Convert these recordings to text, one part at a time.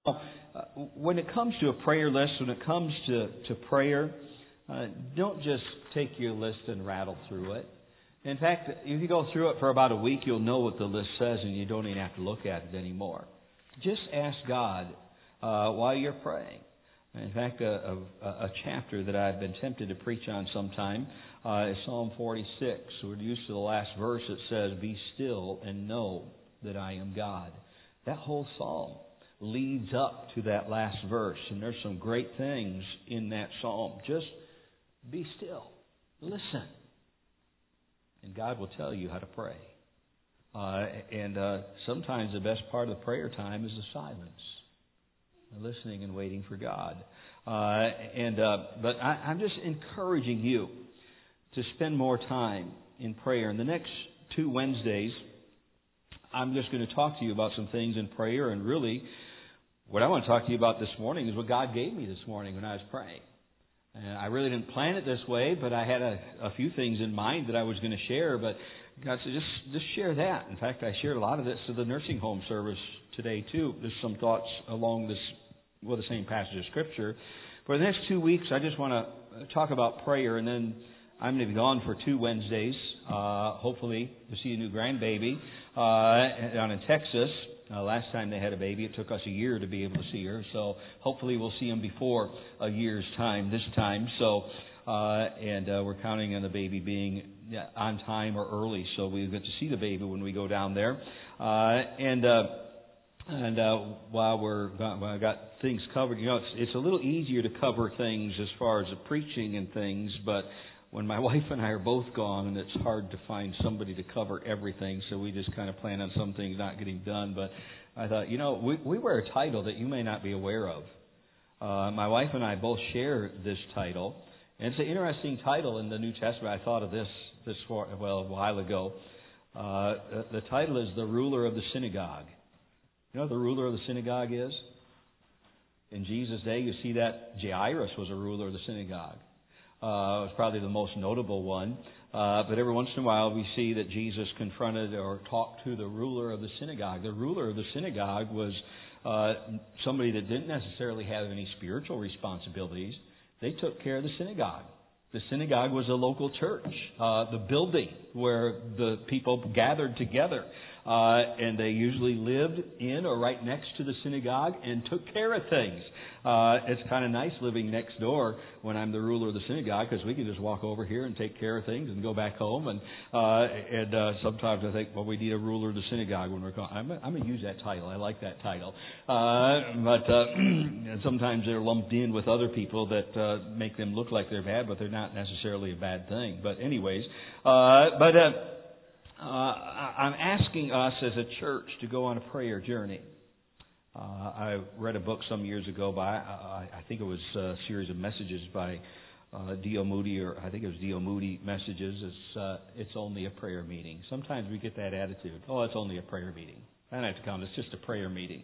When it comes to a prayer list, when it comes to prayer, don't just take your list and rattle through it. In fact, if you go through it for about a week, you'll know what the list says and you don't even have to look at it anymore. Just ask God while you're praying. In fact, a chapter that I've been tempted to preach on sometime is Psalm 46. We're used to the last verse. It says, "Be still and know that I am God." That whole psalm leads up to that last verse, and there's some great things in that psalm. Just be still. Listen. And God will tell you how to pray. Sometimes the best part of the prayer time is the silence. Listening and waiting for God. But I'm just encouraging you to spend more time in prayer. In the next 2 Wednesdays, I'm just going to talk to you about some things in prayer. And really, what I want to talk to you about this morning is what God gave me this morning when I was praying. And I really didn't plan it this way, but I had a few things in mind that I was going to share. But God said, just share that. In fact, I shared a lot of this to the nursing home service today, too. There's some thoughts along the same passage of Scripture. For the next 2 weeks, I just want to talk about prayer, and then I'm going to be gone for 2 Wednesdays, hopefully to see a new grandbaby down in Texas. Last time they had a baby, it took us a year to be able to see her. So hopefully we'll see him before a year's time this time. So we're counting on the baby being on time or early, so we get to see the baby when we go down there. While I got things covered, it's a little easier to cover things as far as the preaching and things, but when my wife and I are both gone, and it's hard to find somebody to cover everything, so we just kind of plan on some things not getting done. But I thought, we wear a title that you may not be aware of. My wife and I both share this title, and it's an interesting title in the New Testament. I thought of this a while ago. The title is the ruler of the synagogue. You know what the ruler of the synagogue is? In Jesus' day, you see that Jairus was a ruler of the synagogue. It was probably the most notable one. But every once in a while, we see that Jesus confronted or talked to the ruler of the synagogue. The ruler of the synagogue was somebody that didn't necessarily have any spiritual responsibilities. They took care of the synagogue. The synagogue was a local church, the building where the people gathered together. And they usually lived in or right next to the synagogue and took care of things. It's kind of nice living next door when I'm the ruler of the synagogue, because we can just walk over here and take care of things and go back home. And sometimes I think, we need a ruler of the synagogue when we're gone. I'm going to use that title. I like that title. But sometimes they're lumped in with other people that make them look like they're bad, but they're not necessarily a bad thing. But anyways, I'm asking us as a church to go on a prayer journey. I read a book some years ago by, I think it was a series of messages by D.L. Moody, or I think it was D.L. Moody Messages. It's only a prayer meeting. Sometimes we get that attitude. Oh, it's only a prayer meeting. I don't have to come. It's just a prayer meeting.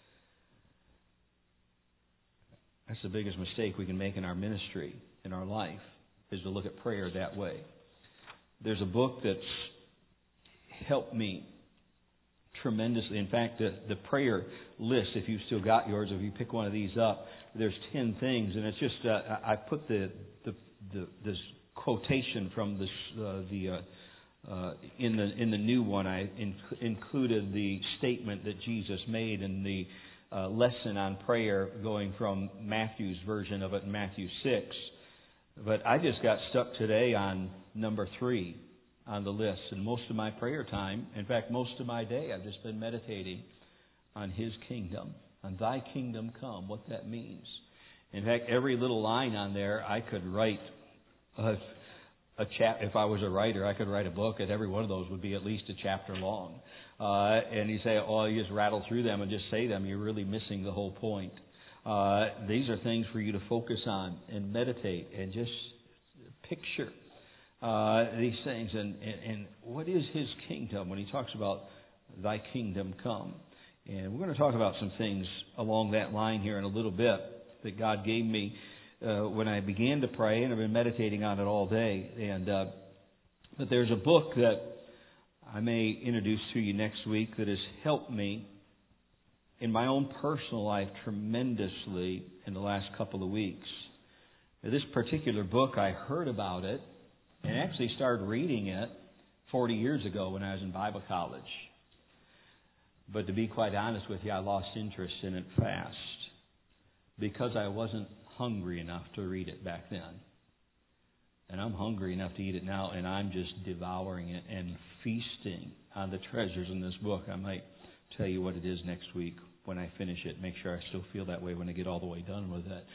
That's the biggest mistake we can make in our ministry, in our life, is to look at prayer that way. There's a book that's helped me tremendously. In fact, the prayer list, if you've still got yours, if you pick one of these up, there's 10 things, and it's just I put this quotation from this in the new one. I included the statement that Jesus made in the lesson on prayer, going from Matthew's version of it in Matthew 6. But I just got stuck today on number 3 on the list. And most of my prayer time, in fact, most of my day, I've just been meditating on His kingdom, on Thy kingdom come, what that means. In fact, every little line on there, I could write a chapter. If I was a writer, I could write a book, and every one of those would be at least a chapter long. And you say, you just rattle through them and just say them, you're really missing the whole point. These are things for you to focus on and meditate and just picture these things, and what is His kingdom when He talks about Thy kingdom come. And we're going to talk about some things along that line here in a little bit that God gave me when I began to pray, and I've been meditating on it all day. But there's a book that I may introduce to you next week that has helped me in my own personal life tremendously in the last couple of weeks. This particular book, I heard about it and actually started reading it 40 years ago when I was in Bible college. But to be quite honest with you, I lost interest in it fast because I wasn't hungry enough to read it back then. And I'm hungry enough to eat it now, and I'm just devouring it and feasting on the treasures in this book. I might tell you what it is next week when I finish it. Make sure I still feel that way when I get all the way done with it.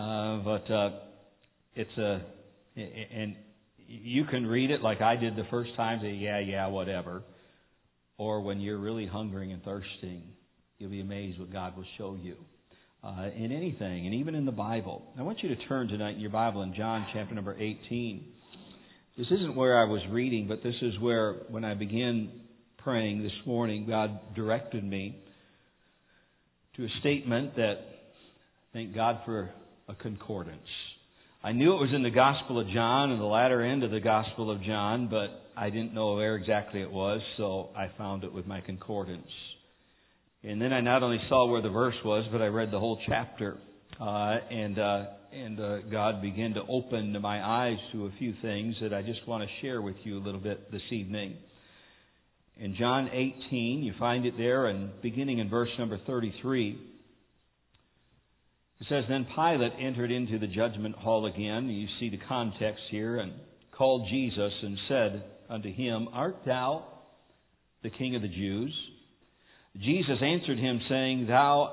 And you can read it like I did the first time, say, yeah, whatever. Or when you're really hungry and thirsting, you'll be amazed what God will show you in anything, and even in the Bible. I want you to turn tonight in your Bible in John chapter number 18. This isn't where I was reading, but this is where, when I began praying this morning, God directed me to a statement that, thank God for a concordance. I knew it was in the Gospel of John, in the latter end of the Gospel of John, but I didn't know where exactly it was, so I found it with my concordance. And then I not only saw where the verse was, but I read the whole chapter. And God began to open my eyes to a few things that I just want to share with you a little bit this evening. In John 18, you find it there, and beginning in verse number 33, it says, Then Pilate entered into the judgment hall again. You see the context here, and called Jesus and said unto him, Art thou the King of the Jews? Jesus answered him, saying,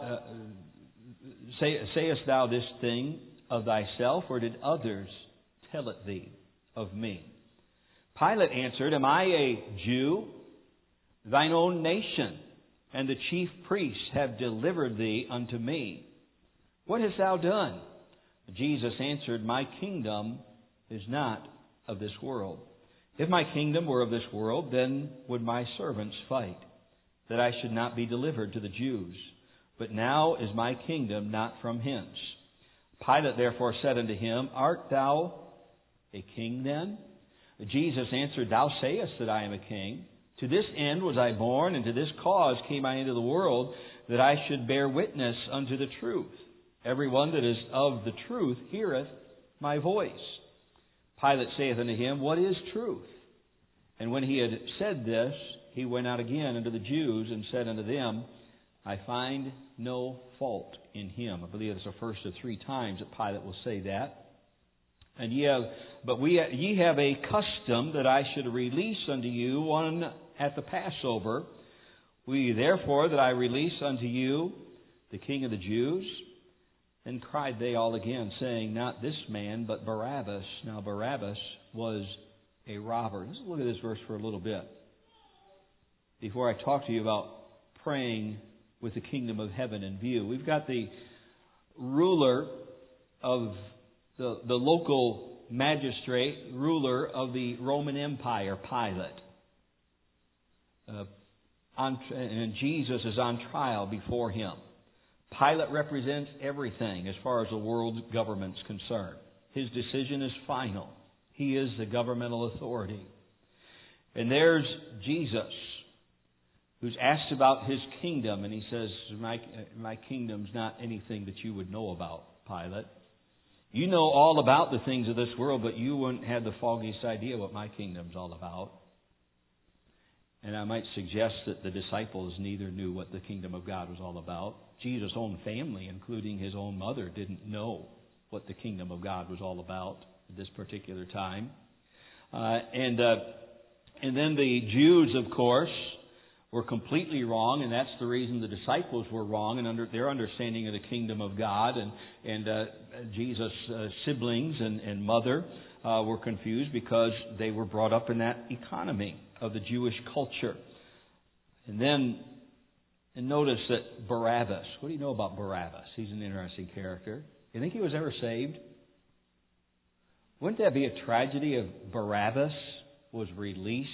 Sayest thou this thing of thyself, or did others tell it thee of me? Pilate answered, Am I a Jew? Thine own nation and the chief priests have delivered thee unto me. What hast thou done? Jesus answered, My kingdom is not of this world. If my kingdom were of this world, then would my servants fight, that I should not be delivered to the Jews. But now is my kingdom not from hence. Pilate therefore said unto him, Art thou a king then? Jesus answered, Thou sayest that I am a king. To this end was I born, and to this cause came I into the world, that I should bear witness unto the truth. Everyone that is of the truth heareth my voice. Pilate saith unto him, What is truth? And when he had said this, he went out again unto the Jews and said unto them, I find no fault in him. I believe it's the first of 3 times that Pilate will say that. And ye have a custom that I should release unto you one at the Passover. Will ye therefore that I release unto you the King of the Jews? Then cried they all again, saying, Not this man, but Barabbas. Now Barabbas was a robber. Let's look at this verse for a little bit before I talk to you about praying with the kingdom of heaven in view. We've got the ruler of the local magistrate, ruler of the Roman Empire, Pilate. And Jesus is on trial before him. Pilate represents everything as far as the world government's concerned. His decision is final. He is the governmental authority. And there's Jesus, who's asked about his kingdom, and he says, My kingdom's not anything that you would know about, Pilate. You know all about the things of this world, but you wouldn't have the foggiest idea what my kingdom's all about. And I might suggest that the disciples neither knew what the kingdom of God was all about. Jesus' own family, including his own mother, didn't know what the kingdom of God was all about at this particular time. And then the Jews, of course, were completely wrong, and that's the reason the disciples were wrong and their understanding of the kingdom of God. And Jesus' siblings and mother were confused because they were brought up in that economy of the Jewish culture. And notice that Barabbas, what do you know about Barabbas? He's an interesting character. You think he was ever saved? Wouldn't that be a tragedy if Barabbas was released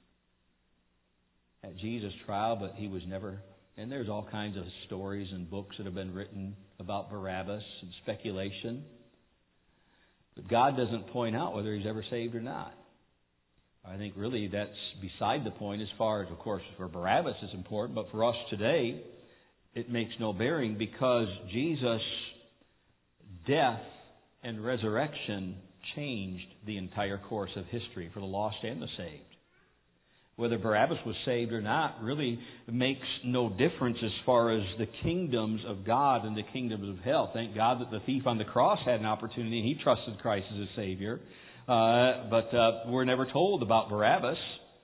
at Jesus' trial, but he was never? And there's all kinds of stories and books that have been written about Barabbas and speculation. But God doesn't point out whether he's ever saved or not. I think really that's beside the point as far as, of course, for Barabbas is important, but for us today, it makes no bearing because Jesus' death and resurrection changed the entire course of history for the lost and the saved. Whether Barabbas was saved or not really makes no difference as far as the kingdoms of God and the kingdoms of hell. Thank God that the thief on the cross had an opportunity and he trusted Christ as a Savior. But we're never told about Barabbas.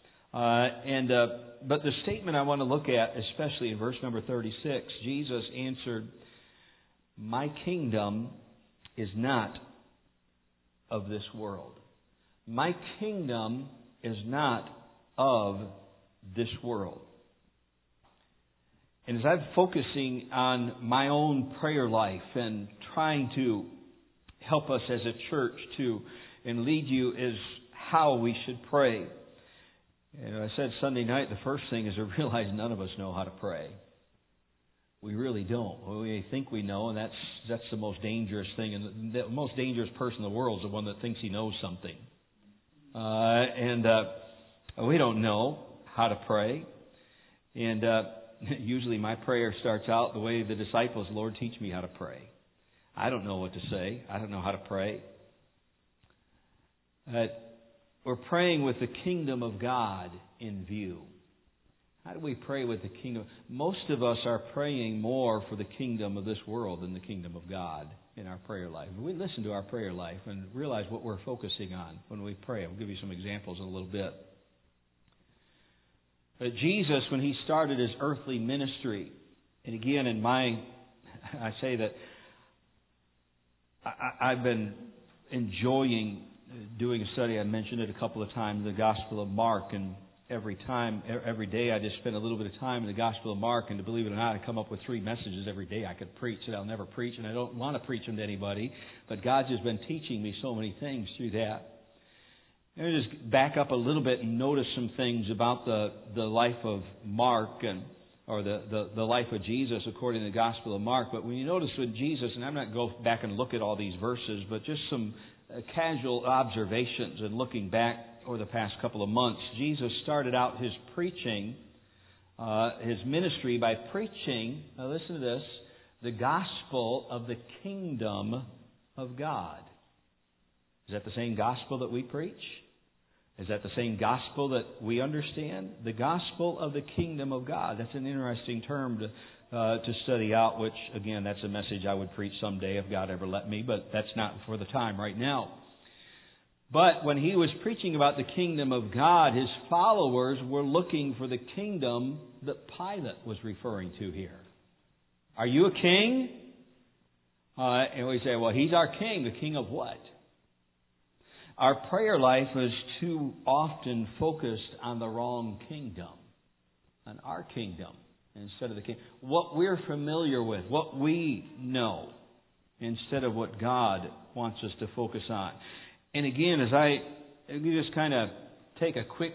But the statement I want to look at, especially in verse number 36, Jesus answered, "My kingdom is not of this world." My kingdom is not of this world. And as I'm focusing on my own prayer life and trying to help us as a church and lead you is how we should pray. And I said Sunday night, the first thing is to realize none of us know how to pray. We really don't. We think we know, and that's the most dangerous thing. And the most dangerous person in the world is the one that thinks he knows something. We don't know how to pray. And usually my prayer starts out the way the disciples, "Lord, teach me how to pray." I don't know what to say. I don't know how to pray. We're praying with the kingdom of God in view. How do we pray with the kingdom? Most of us are praying more for the kingdom of this world than the kingdom of God in our prayer life. We listen to our prayer life and realize what we're focusing on when we pray. I'll give you some examples in a little bit. Jesus, when he started his earthly ministry, and again, I say that I've been enjoying doing a study. I mentioned it a couple of times, the Gospel of Mark, and every day I just spend a little bit of time in the Gospel of Mark, and to believe it or not, I come up with 3 messages every day I could preach that I'll never preach, and I don't want to preach them to anybody, but God's just been teaching me so many things through that. Let me just back up a little bit and notice some things about the life of Mark or the life of Jesus according to the Gospel of Mark. But when you notice with Jesus, and I'm not going to go back and look at all these verses, but just some casual observations and looking back over the past couple of months, Jesus started out his preaching, his ministry by preaching, now listen to this, the gospel of the kingdom of God. Is that the same gospel that we preach? Is that the same gospel that we understand? The gospel of the kingdom of God. That's an interesting term to study out, which, again, that's a message I would preach someday if God ever let me, but that's not for the time right now. But when he was preaching about the kingdom of God, his followers were looking for the kingdom that Pilate was referring to here. Are you a king? And we say, well, he's our king. The king of what? Our prayer life is too often focused on the wrong kingdom, on our kingdom instead of the king. What we're familiar with, what we know, instead of what God wants us to focus on. And again, as you just kind of take a quick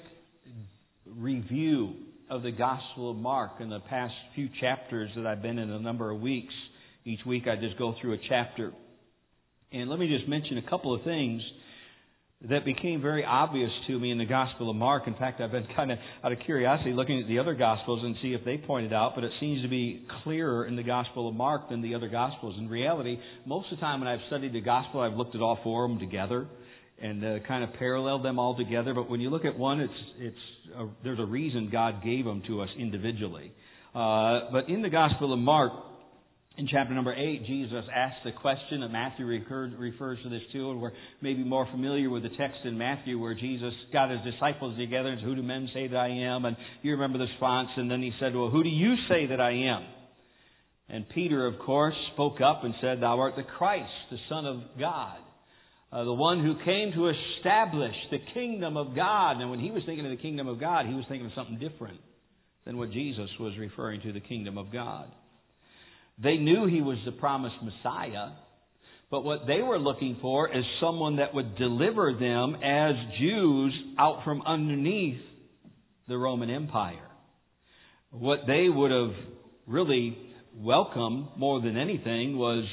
review of the Gospel of Mark in the past few chapters that I've been in a number of weeks. Each week I just go through a chapter. And let me just mention a couple of things that became very obvious to me in the Gospel of Mark. In fact, I've been kind of out of curiosity looking at the other Gospels and see if they pointed out, but it seems to be clearer in the Gospel of Mark than the other Gospels. In reality, most of the time when I've studied the Gospel, I've looked at all 4 of them together and kind of paralleled them all together. But when you look at one, there's a reason God gave them to us individually. But in the Gospel of Mark, in chapter number 8, Jesus asks the question that Matthew refers to this too, and we're maybe more familiar with the text in Matthew where Jesus got his disciples together and said, "Who do men say that I am?" And you remember the response, and then he said, "Well, who do you say that I am?" And Peter, of course, spoke up and said, "Thou art the Christ, the Son of God, the one who came to establish the kingdom of God." And when he was thinking of the kingdom of God, he was thinking of something different than what Jesus was referring to, the kingdom of God. They knew he was the promised Messiah, but what they were looking for is someone that would deliver them as Jews out from underneath the Roman Empire. What they would have really welcomed more than anything was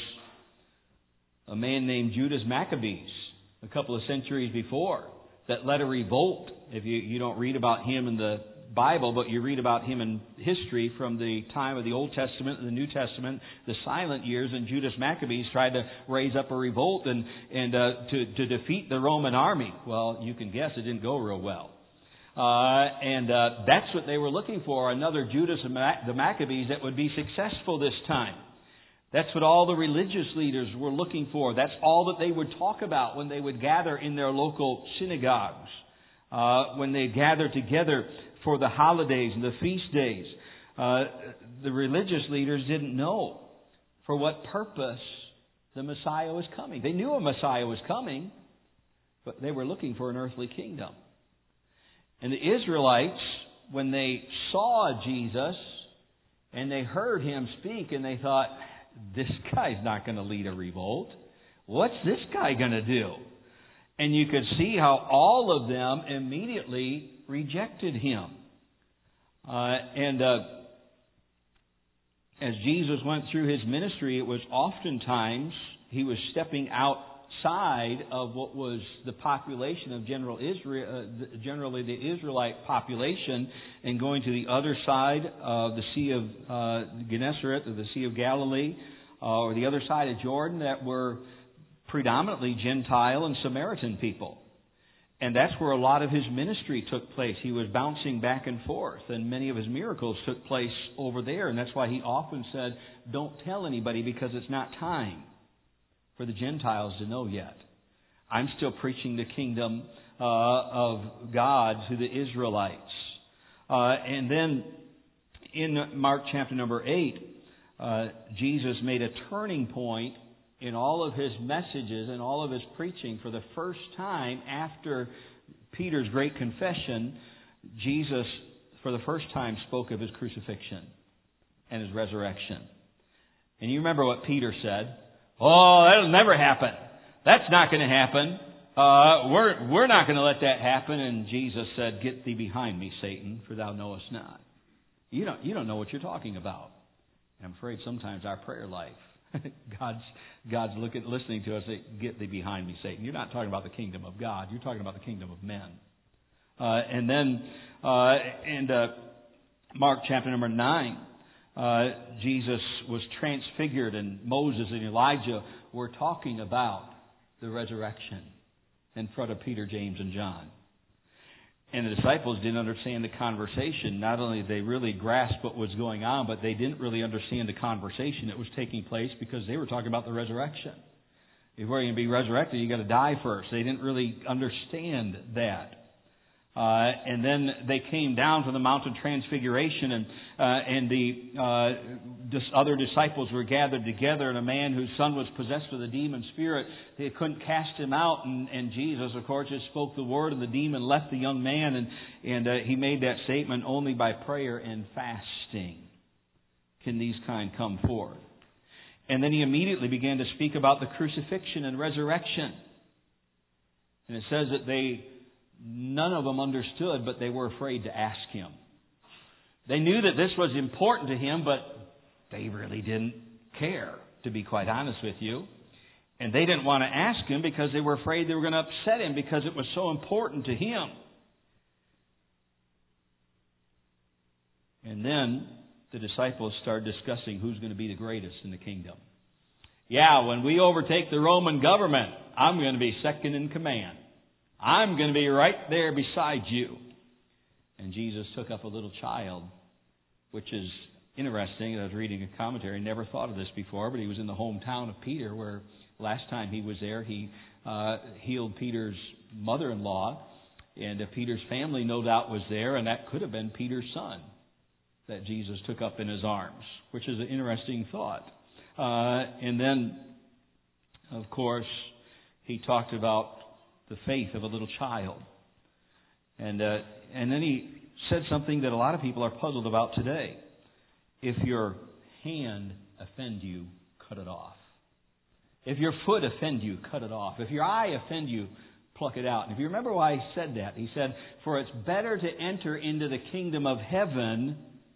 a man named Judas Maccabees a couple of centuries before that led a revolt. If you don't read about him in the Bible, but you read about him in history from the time of the Old Testament and the New Testament, the silent years, and Judas Maccabees tried to raise up a revolt and to defeat the Roman army. Well, you can guess it didn't go real well. That's what they were looking for, another Judas and the Maccabees that would be successful this time. That's what all the religious leaders were looking for. That's all that they would talk about when they would gather in their local synagogues, when they gathered together for the holidays and the feast days. The religious leaders didn't know for what purpose the Messiah was coming. They knew a Messiah was coming, but they were looking for an earthly kingdom. And the Israelites, when they saw Jesus and they heard him speak, and they thought, this guy's not going to lead a revolt. What's this guy going to do? And you could see how all of them immediately rejected him. As Jesus went through his ministry, it was oftentimes he was stepping outside of what was the population of generally the Israelite population, and going to the other side of the Sea of Gennesaret, or the Sea of Galilee, or the other side of Jordan, that were predominantly Gentile and Samaritan people. And that's where a lot of his ministry took place. He was bouncing back and forth, and many of his miracles took place over there. And that's why he often said, don't tell anybody, because it's not time for the Gentiles to know yet. I'm still preaching the kingdom of God to the Israelites. And then in Mark chapter number 8, Jesus made a turning point in all of his messages and all of his preaching. For the first time after Peter's great confession, Jesus, for the first time, spoke of his crucifixion and his resurrection. And you remember what Peter said? Oh, that'll never happen. That's not going to happen. We're not going to let that happen. And Jesus said, get thee behind me, Satan, for thou knowest not. You don't know what you're talking about. I'm afraid sometimes our prayer life, God's listening to us, say, get thee behind me, Satan. You're not talking about the kingdom of God. You're talking about the kingdom of men. And then in Mark chapter number 9, Jesus was transfigured, and Moses and Elijah were talking about the resurrection in front of Peter, James, and John. And the disciples didn't understand the conversation. Not only did they really grasp what was going on, but they didn't really understand the conversation that was taking place, because they were talking about the resurrection. If you're going to be resurrected, you've got to die first. They didn't really understand that. And then they came down from the Mount of Transfiguration, and the other disciples were gathered together, and a man whose son was possessed with a demon spirit, they couldn't cast him out, and Jesus, of course, just spoke the word, and the demon left the young man, and he made that statement, only by prayer and fasting can these kind come forth. And then he immediately began to speak about the crucifixion and resurrection. And it says that none of them understood, but they were afraid to ask him. They knew that this was important to him, but they really didn't care, to be quite honest with you. And they didn't want to ask him because they were afraid they were going to upset him, because it was so important to him. And then the disciples started discussing who's going to be the greatest in the kingdom. Yeah, when we overtake the Roman government, I'm going to be second in command. I'm going to be right there beside you. And Jesus took up a little child, which is interesting. I was reading a commentary. Never thought of this before, but he was in the hometown of Peter, where last time he was there, he healed Peter's mother-in-law. And Peter's family, no doubt, was there, and that could have been Peter's son that Jesus took up in his arms, which is an interesting thought. And then, of course, he talked about the faith of a little child. And then he said something that a lot of people are puzzled about today. If your hand offend you, cut it off. If your foot offend you, cut it off. If your eye offend you, pluck it out. And if you remember why he said that, he said, for it's better to enter into the kingdom of heaven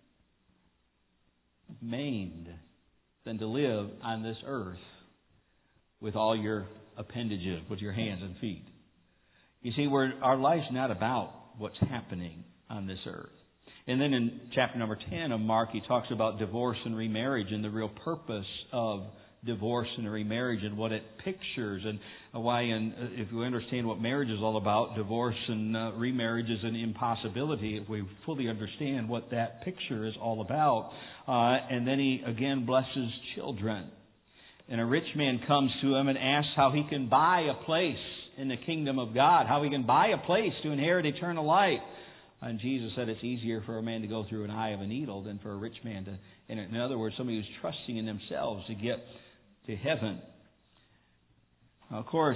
maimed than to live on this earth with all your appendages, with your hands and feet. You see, our life's not about what's happening on this earth. And then in chapter number 10 of Mark, he talks about divorce and remarriage and the real purpose of divorce and remarriage and what it pictures, and why, if we understand what marriage is all about, divorce and remarriage is an impossibility if we fully understand what that picture is all about. And then he again blesses children. And a rich man comes to him and asks how he can buy a place in the kingdom of God, how he can buy a place to inherit eternal life. And Jesus said it's easier for a man to go through an eye of a needle than for a rich man to enter. In other words, somebody who's trusting in themselves to get to heaven. Now, of course,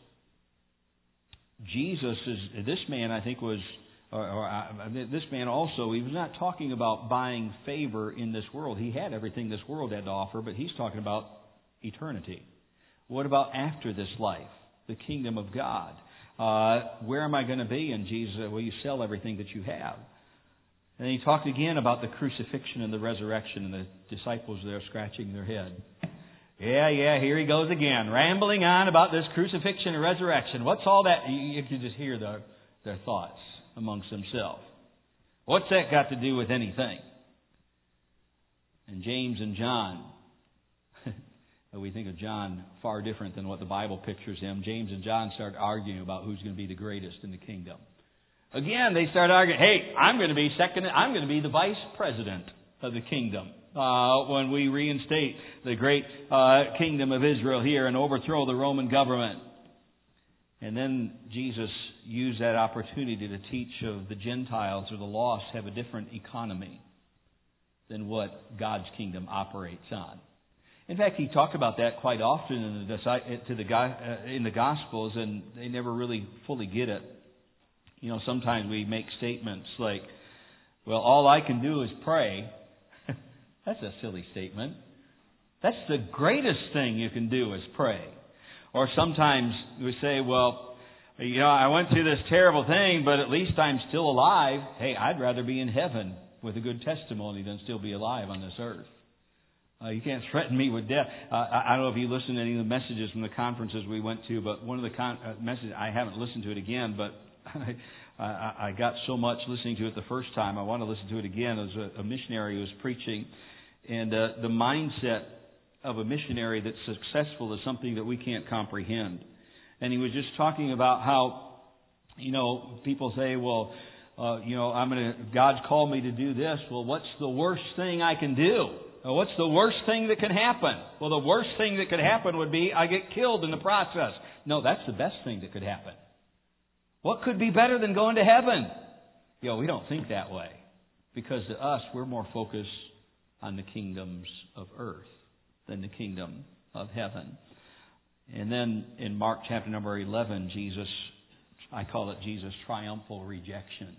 Jesus is, this man I think was, this man also, he was not talking about buying favor in this world. He had everything this world had to offer, but he's talking about eternity. What about after this life? The kingdom of God. Where am I going to be? And Jesus said, well, you sell everything that you have. And he talked again about the crucifixion and the resurrection, and the disciples there scratching their head. Yeah, here he goes again, rambling on about this crucifixion and resurrection. What's all that? You can just hear their thoughts amongst themselves. What's that got to do with anything? And James and John, we think of John far different than what the Bible pictures him. James and John start arguing about who's going to be the greatest in the kingdom. Again, they start arguing, hey, I'm going to be second, I'm going to be the vice president of the kingdom. When we reinstate the great kingdom of Israel here and overthrow the Roman government. And then Jesus used that opportunity to teach of the Gentiles or the lost have a different economy than what God's kingdom operates on. In fact, he talked about that quite often in the Gospels, and they never really fully get it. You know, sometimes we make statements like, well, all I can do is pray. That's a silly statement. That's the greatest thing you can do is pray. Or sometimes we say, well, you know, I went through this terrible thing, but at least I'm still alive. Hey, I'd rather be in heaven with a good testimony than still be alive on this earth. You can't threaten me with death. I don't know if you listened to any of the messages from the conferences we went to, but one of the messages, I haven't listened to it again, but I got so much listening to it the first time, I want to listen to it again. It was a missionary who was preaching. And the mindset of a missionary that's successful is something that we can't comprehend. And he was just talking about how, you know, people say, well, you know, God's called me to do this. Well, what's the worst thing I can do? Well, what's the worst thing that can happen? Well, the worst thing that could happen would be I get killed in the process. No, that's the best thing that could happen. What could be better than going to heaven? You know, we don't think that way. Because to us, we're more focused on the kingdoms of earth than the kingdom of heaven. And then in Mark chapter number 11, Jesus, I call it Jesus' triumphal rejection.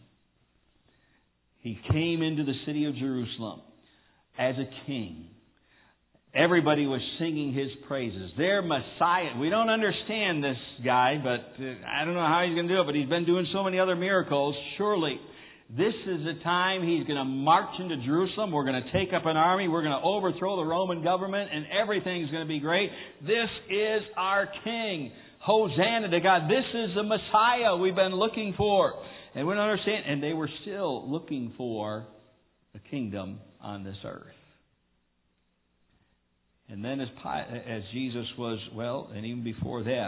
He came into the city of Jerusalem as a king. Everybody was singing his praises. Their Messiah. We don't understand this guy, but I don't know how he's going to do it, but he's been doing so many other miracles. Surely this is the time he's going to march into Jerusalem. We're going to take up an army. We're going to overthrow the Roman government, and everything's going to be great. This is our king. Hosanna to God. This is the Messiah we've been looking for. And we don't understand. And they were still looking for a kingdom on this earth. And then as Jesus was, well, and even before that,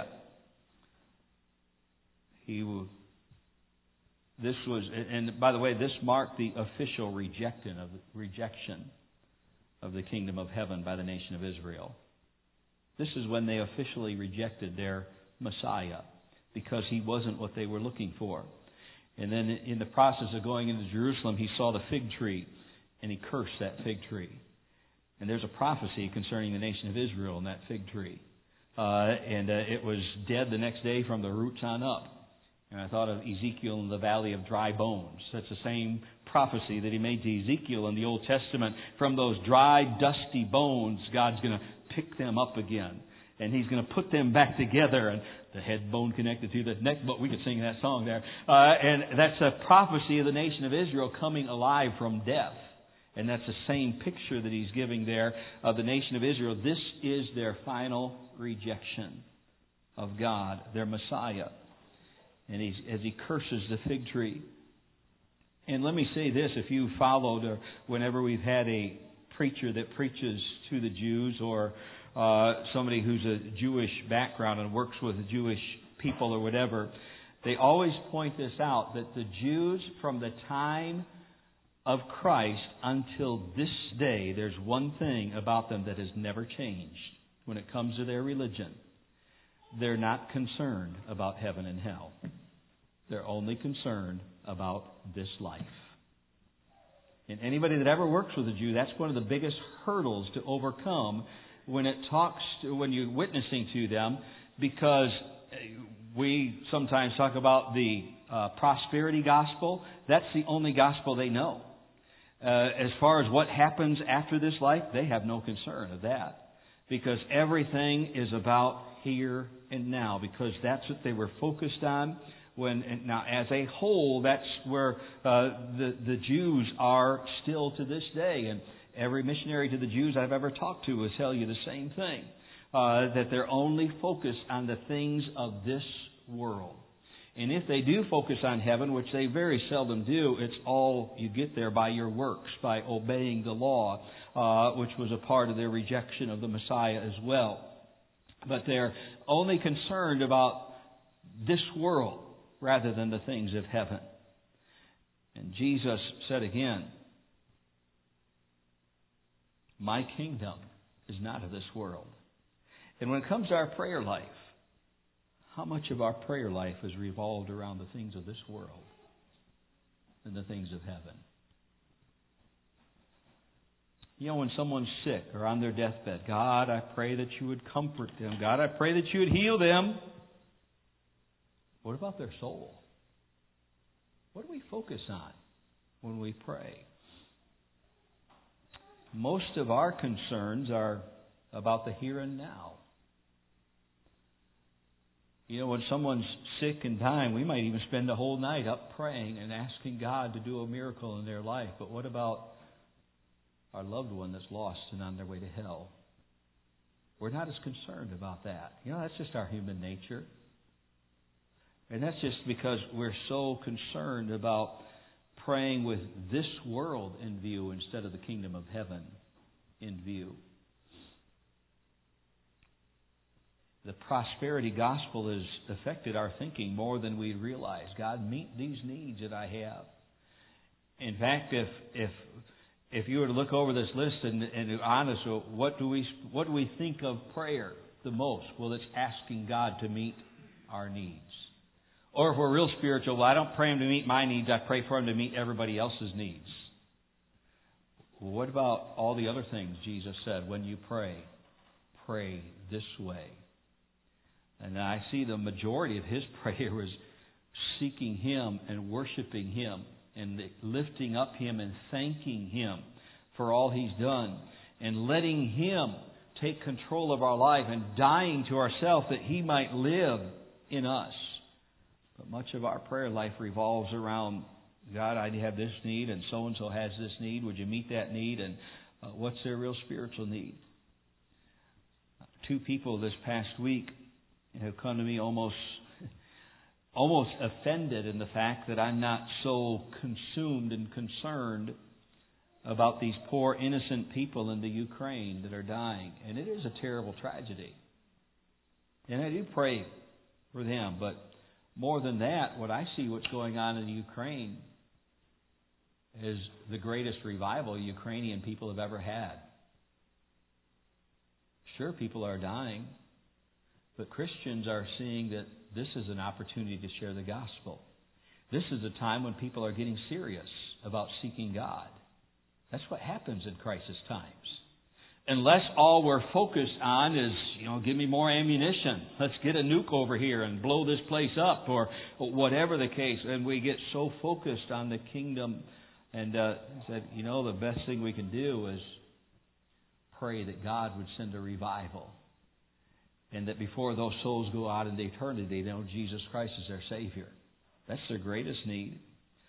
this was, and by the way, this marked the official rejection of the kingdom of heaven by the nation of Israel. This is when they officially rejected their Messiah because he wasn't what they were looking for. And then in the process of going into Jerusalem, he saw the fig tree and he cursed that fig tree. And there's a prophecy concerning the nation of Israel in that fig tree. And it was dead the next day from the roots on up. And I thought of Ezekiel in the valley of dry bones. That's the same prophecy that he made to Ezekiel in the Old Testament. From those dry, dusty bones, God's going to pick them up again. And he's going to put them back together. And the head bone connected to the neck bone. We could sing that song there. And that's a prophecy of the nation of Israel coming alive from death. And that's the same picture that he's giving there of the nation of Israel. This is their final rejection of God, their Messiah. And as he curses the fig tree. And let me say this, if you followed, or whenever we've had a preacher that preaches to the Jews, or somebody who's a Jewish background and works with Jewish people or whatever, they always point this out, that the Jews from the time of Christ until this day, there's one thing about them that has never changed when it comes to their religion. They're not concerned about heaven and hell. They're only concerned about this life. And anybody that ever works with a Jew, that's one of the biggest hurdles to overcome when you're witnessing to them, because we sometimes talk about the prosperity gospel. That's the only gospel they know. As far as what happens after this life, they have no concern of that, because everything is about here and now, because that's what they were focused on. Now, as a whole, that's where the Jews are still to this day. And every missionary to the Jews I've ever talked to will tell you the same thing, that they're only focused on the things of this world. And if they do focus on heaven, which they very seldom do, it's all you get there by your works, by obeying the law, which was a part of their rejection of the Messiah as well. But they're only concerned about this world rather than the things of heaven. And Jesus said again, my kingdom is not of this world. And when it comes to our prayer life, how much of our prayer life is revolved around the things of this world and the things of heaven? You know, when someone's sick or on their deathbed, God, I pray that you would comfort them. God, I pray that you would heal them. What about their soul? What do we focus on when we pray? Most of our concerns are about the here and now. You know, when someone's sick and dying, we might even spend the whole night up praying and asking God to do a miracle in their life. But what about our loved one that's lost and on their way to hell? We're not as concerned about that. You know, that's just our human nature. And that's just because we're so concerned about praying with this world in view instead of the kingdom of heaven in view. The prosperity gospel has affected our thinking more than we realize. God, meet these needs that I have. In fact, if you were to look over this list and honest, what do we think of prayer the most? Well, it's asking God to meet our needs. Or if we're real spiritual, well, I don't pray Him to meet my needs, I pray for Him to meet everybody else's needs. Well, what about all the other things Jesus said? When you pray this way. And I see the majority of His prayer was seeking Him and worshiping Him and lifting up Him and thanking Him for all He's done and letting Him take control of our life and dying to ourselves that He might live in us. But much of our prayer life revolves around, God, I have this need, and so has this need. Would you meet that need? And what's their real spiritual need? Two people this past week have come to me almost offended in the fact that I'm not so consumed and concerned about these poor innocent people in the Ukraine that are dying. And it is a terrible tragedy. And I do pray for them, but more than that, what I see what's going on in the Ukraine is the greatest revival Ukrainian people have ever had. Sure, people are dying, but Christians are seeing that this is an opportunity to share the gospel. This is a time when people are getting serious about seeking God. That's what happens in crisis times. Unless all we're focused on is, give me more ammunition. Let's get a nuke over here and blow this place up, or whatever the case. And we get so focused on the kingdom and said, the best thing we can do is pray that God would send a revival. And that before those souls go out into eternity, they know Jesus Christ is their Savior. That's their greatest need.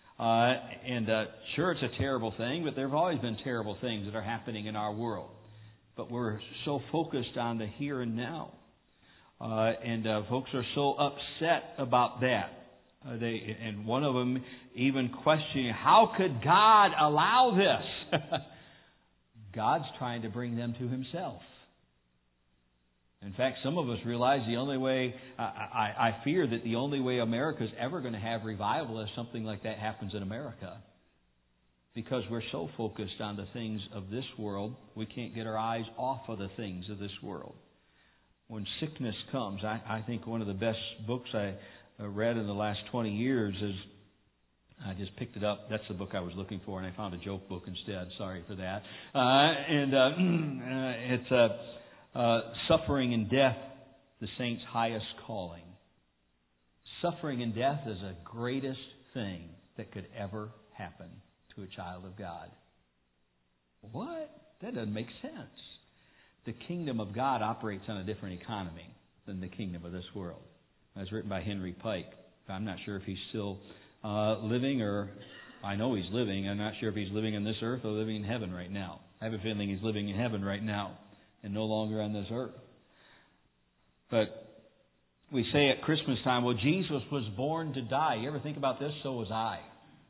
Sure, it's a terrible thing, but there have always been terrible things that are happening in our world. But we're so focused on the here and now. Folks are so upset about that. And one of them even questioning, how could God allow this? God's trying to bring them to Himself. In fact, some of us realize the only way, I fear that the only way America's ever going to have revival is something like that happens in America. Because we're so focused on the things of this world, we can't get our eyes off of the things of this world. When sickness comes, I think one of the best books I read in the last 20 years is, I just picked it up. That's the book I was looking for, and I found a joke book instead. Sorry for that. It's Suffering and Death, the Saint's Highest Calling. Suffering and death is the greatest thing that could ever happen to a child of God. What? That doesn't make sense. The kingdom of God operates on a different economy than the kingdom of this world. It was written by Henry Pike. I'm not sure if he's still living, or I know he's living. I'm not sure if he's living on this earth or living in heaven right now. I have a feeling he's living in heaven right now and no longer on this earth. But we say at Christmas time, well, Jesus was born to die. You ever think about this? So was I.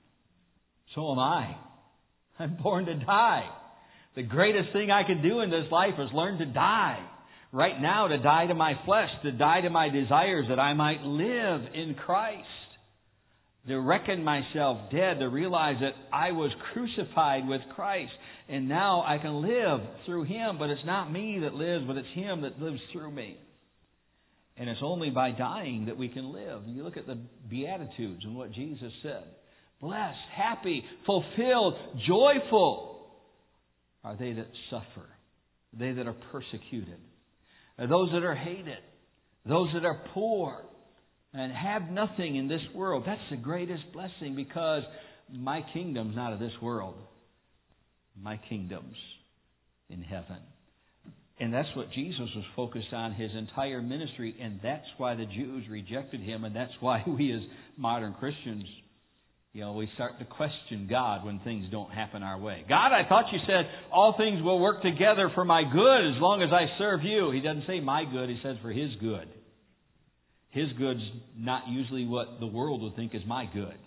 So am I. I'm born to die. The greatest thing I can do in this life is learn to die. Right now, to die to my flesh, to die to my desires, that I might live in Christ. To reckon myself dead, to realize that I was crucified with Christ. And now I can live through Him, but it's not me that lives, but it's Him that lives through me. And it's only by dying that we can live. You look at the Beatitudes and what Jesus said. Blessed, happy, fulfilled, joyful are they that suffer, they that are persecuted, those that are hated, those that are poor and have nothing in this world. That's the greatest blessing, because my kingdom's not of this world. My kingdom's in heaven. And that's what Jesus was focused on his entire ministry, and that's why the Jews rejected Him, and that's why we as modern Christians, we start to question God when things don't happen our way. God, I thought you said all things will work together for my good as long as I serve you. He doesn't say my good, He says for His good. His good's not usually what the world would think is my good.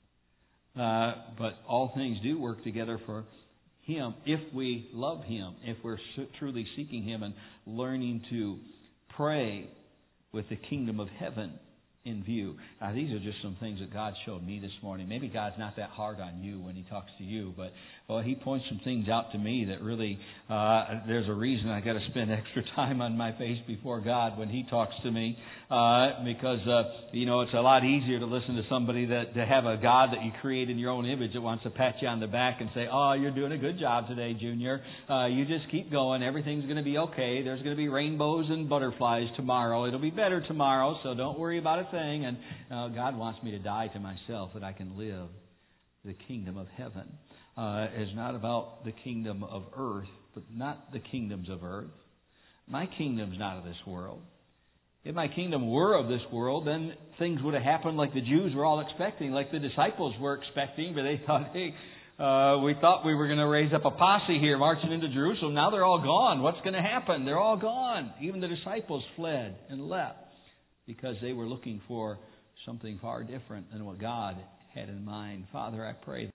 But all things do work together for Him if we love Him, if we're truly seeking Him and learning to pray with the kingdom of heaven in view. Now, these are just some things that God showed me this morning. Maybe God's not that hard on you when He talks to you, but He points some things out to me that really, there's a reason I got to spend extra time on my face before God when He talks to me, because it's a lot easier to listen to somebody to have a God that you create in your own image that wants to pat you on the back and say, "Oh, you're doing a good job today, Junior. You just keep going. Everything's going to be okay. There's going to be rainbows and butterflies tomorrow. It'll be better tomorrow, so don't worry about a thing." And God wants me to die to myself that I can live the kingdom of heaven. It's not about the kingdom of earth, but not the kingdoms of earth. My kingdom's not of this world. If my kingdom were of this world, then things would have happened like the Jews were all expecting, like the disciples were expecting, but they thought, hey, we thought we were going to raise up a posse here marching into Jerusalem. Now they're all gone. What's going to happen? They're all gone. Even the disciples fled and left because they were looking for something far different than what God had in mind. Father, I pray